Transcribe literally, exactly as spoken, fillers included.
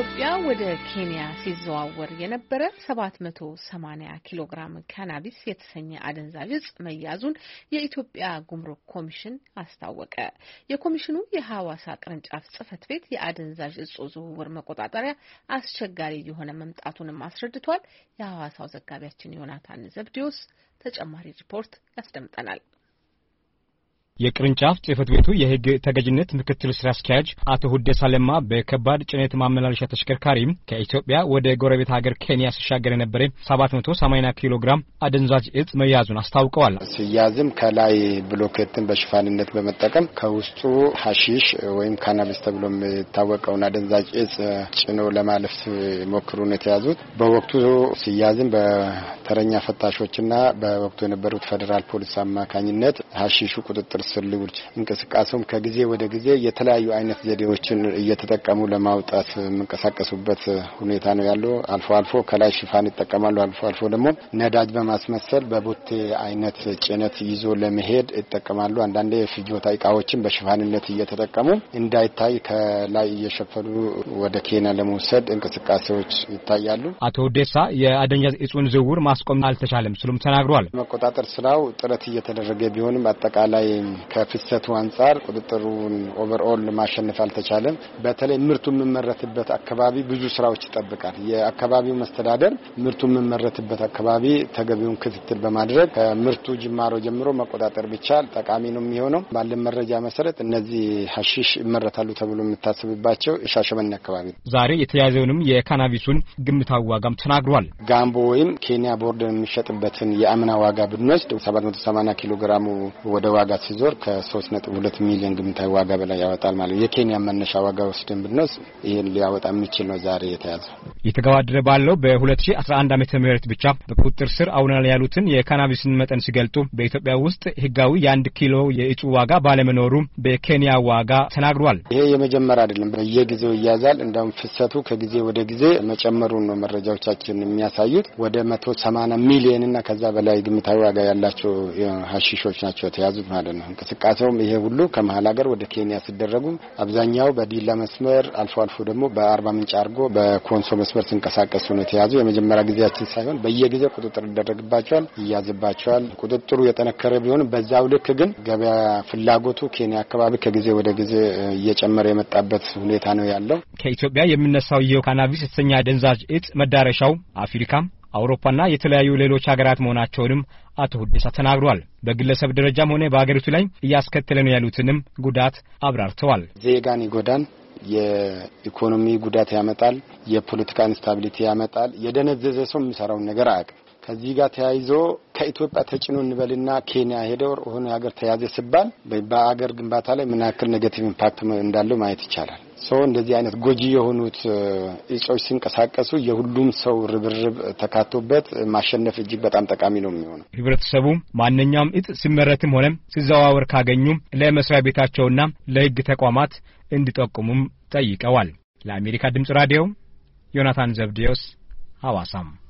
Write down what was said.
ከኢትዮጵያ ወደ ኬንያ ሲዘዋወር የነበረ ሰባት መቶ ሰማኒያ ኪሎ ግራም ካናቢስ የተሰኘ አደንዛዥ እጽ መያዙን የኢትዮጵያ ጉምሩክ ኮሚሽን አስታወቀ። የኮሚሽኑ የሐዋሳ ቅርንጫፍ ጽሕፈት ቤት የአደንዛዥ እጽ ዝውውር መቆጣጠሪያ አስቸጋሪ የሆነ መምጣቱንም አስረድቷል። የሐዋሳው ዘጋቢያችን ዮናታን ዘብዲዮስ ተጨማሪ ሪፖርት ያስደምጠናል። የቅርንጫፍ ጽሕፈት ቤቱ የሕግ ተገዥነት ምክትል ስራ አስኪያጅ አቶ ሁዴሳ ለማ በከባድ ጭነት ማመላለሻ ተሽከርካሪ ከኢትዮጵያ ወደ ጎረቤት ሀገር ኬንያ ሲሻገር የነበረ ሰባት መቶ ሰማኒያ ኪሎ ግራም አደንዛዥ እጽ መያዙን አስታውቀዋል። ሲያዝም ከላይ ብሎኬትን በሽፋንነት በመጠቀም ከውስጡ ሐሺሽ ወይም ካናቢስ ተብሎ የሚታወቀውን አደንዛዥ እጽ ጭኖ ለማለፍ ሞክሩ ነው የተያዙት። በወቅቱ ሲያዝም በተረኛ ፈታሾችና በወቅቱ የነበሩት ፌደራል ፖሊስ አማካኝነት ሐሺሹ ቁጥጥር ስልውርጅ እንቅስቃሴውም ከጊዜ ወደ ጊዜ የተለያዩ አይነት ዘዴዎችን እየተጠቀሙ ለማውጣት መንቀሳቀሱበት ሁኔታ ነው ያለው። አልፎ አልፎ ከላይ ሽፋን ይጠቀማሉ፣ አልፎ አልፎ ደግሞ ነዳጅ በማስመሰል በቦቴ አይነት ጭነት ይዞ ለመሄድ ይጠቀማሉ። አንዳንዴ ፍጆታ እቃዎችን በሽፋንነት እየተጠቀሙ እንዳይታይ ከላይ እየሸፈኑ ወደ ኬንያ ለመውሰድ እንቅስቃሴዎች ይታያሉ። አቶ ሁዴሳ የአደንዛዥ እጹን ዝውውር ማስቆም አልተቻለም ሲሉም ተናግረዋል። መቆጣጠር ስራው ጥረት እየተደረገ ቢሆንም አጠቃላይ ከፍሰቱ አንፃር ቁጥጥሩን ኦቨርኦል ማሸነፍ አልተቻለም። በተለይ ምርቱ የሚመረትበት አካባቢ ብዙ ስራዎች ይጠብቃል። የአካባቢው መስተዳደር ምርቱ የሚመረትበት አካባቢ ተገቢውን ክትትል በማድረግ ከምርቱ ጅማሮ ጀምሮ መቆጣጠር ቢቻል ጠቃሚ ነው የሚሆነው። ባለን መረጃ መሰረት እነዚህ ሐሺሽ ይመረታሉ ተብሎ የሚታሰብባቸው ሻሸመኔ አካባቢ ነው። ዛሬ የተያዘውንም የካናቢሱን ግምታዊ ዋጋም ተናግሯል። ጋምቦ ወይም ኬንያ ቦርደር የሚሸጥበትን የአምና ዋጋ ብንወስድ ሰባት መቶ ሰማኒያ ኪሎ ግራሙ ወደ ዋጋ ሲዞር ከሶስት ነጥብ ሁለት ሚሊዮን ግምታዊ ዋጋ በላይ ያወጣል ማለት ነው። የኬንያ መነሻ ዋጋ ወስደን ብንወስድ ይሄን ሊያወጣ የሚችል ነው ዛሬ የተያዘው። የተገባደደ ባለው በ2011 ዓመተ ምህረት ብቻ በቁጥጥር ስር አውለናል ያሉትን የካናቢስን መጠን ሲገልጡ በኢትዮጵያ ውስጥ ህጋዊ የአንድ ኪሎ የእጹ ዋጋ ባለመኖሩ በኬንያ ዋጋ ተናግሯል። ይሄ የመጀመሪያ አይደለም፣ በየጊዜው ይያዛል። እንደውም ፍሰቱ ከጊዜ ወደ ጊዜ መጨመሩን ነው መረጃዎቻችን የሚያሳዩት። ወደ መቶ ሰማኒያ ሚሊዮን እና ከዛ በላይ ግምታዊ ዋጋ ያላቸው ሐሺሾች ናቸው የተያዙት ማለት ነው። እንቅስቃሴውም ይሄ ሁሉ ከመሃል ሀገር ወደ ኬንያ ሲደረጉ አብዛኛው በዲላ መስመር አልፎ አልፎ ደግሞ በአርባ ምንጭ አርጎ በኮንሶ መስመር ሲንቀሳቀሱ ነው የተያዙ። የመጀመሪያ ጊዜያችን ሳይሆን በየጊዜው ቁጥጥር ይደረግባቸዋል፣ ይያዝባቸዋል። ቁጥጥሩ የጠነከረ ቢሆንም በዛው ልክ ግን ገበያ ፍላጎቱ ኬንያ አካባቢ ከጊዜ ወደ ጊዜ እየጨመረ የመጣበት ሁኔታ ነው ያለው። ከኢትዮጵያ የሚነሳው የካናቢስ የተሰኘ አደንዛዥ እጽ መዳረሻው አፍሪካ፣ አውሮፓና የተለያዩ ሌሎች ሀገራት መሆናቸውንም አቶ ሁዴሳ ተናግሯል። በግለሰብ ደረጃም ሆነ በአገሪቱ ላይ እያስከተለ ነው ያሉትንም ጉዳት አብራርተዋል። ዜጋን ይጎዳል፣ የኢኮኖሚ ጉዳት ያመጣል፣ የፖለቲካ ኢንስታቢሊቲ ያመጣል። የደነዘዘ ሰው የሚሰራው ነገር አያውቅም። ከዚህ ጋር ተያይዞ ከኢትዮጵያ ተጭኖ እንበልና ኬንያ ሄደው ሆነ ሀገር ተያዘ ሲባል በአገር ግንባታ ላይ ምን ያክል ኔጌቲቭ ኢምፓክት እንዳለው ማየት ይቻላል። ሶ እንደዚህ አይነት ጎጂ የሆኑት እጾች ሲንቀሳቀሱ የሁሉም ሰው ርብርብ ተካቶበት ማሸነፍ እጅግ በጣም ጠቃሚ ነው የሚሆነው። ህብረተሰቡ ማንኛውም እጽ ሲመረትም ሆነ ሲዘዋወር ካገኙ ለመስሪያ ቤታቸውና ለህግ ተቋማት እንዲጠቁሙም ጠይቀዋል። ለአሜሪካ ድምጽ ራዲዮ ዮናታን ዘብዲዮስ ሐዋሳም